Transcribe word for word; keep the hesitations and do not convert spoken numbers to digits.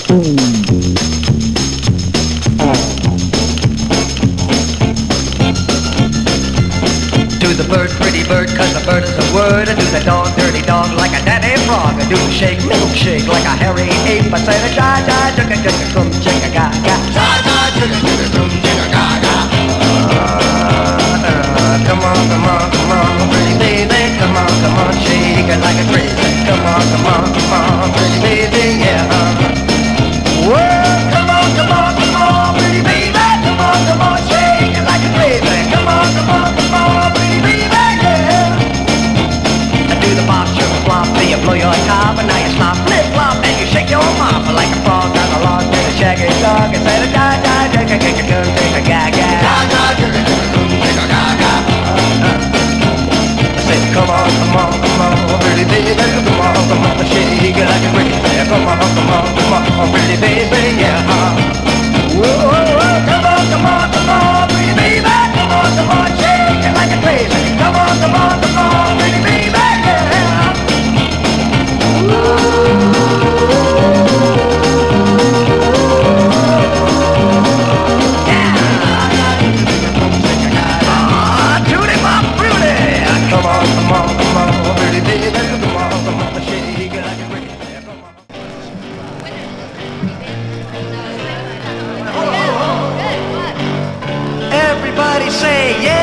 Do the bird, pretty bird, cause the bird is a word. Do the dog, dirty dog, like a daddy frog. Do the shake, milkshake, like a hairy ape. I said a ja ja, jugga jugga, cum chicka ga ga. Ja ja, jugga jugga, cum chicka ga ga. Come on, come on, come on, pretty baby. Come on, come on, shake it like a crazy. Come on, come on, come on, pretty baby, yeah. Whoa, come on, come on, come on, pretty baby. Come on, come on, shake it like a crazy. Come on, come on, come on, pretty baby, yeah. Do the bop, sugar flop, till you blow your top, and now you slop, flip flop, and you shake your mop like a frog on a log, and a shaggy dog, and say da da da, jigga jigga jigga jigga ga ga, da da jigga jigga jigga ga ga. I said, come on, come on, come on, pretty baby, come on, come on, shake it like a crazy. Come on, come on, come on, pretty baby, yeah. Whoa, whoa, whoa, come on, come on, come on, pretty baby, come on, come on, shake it like a crazy. Come on, come on, come on, pretty baby, yeah. Ah, Judy, my beauty. Come on, come on, come on, pretty baby, come on, come on, shake it like a crazy. Come on. Everybody say yeah.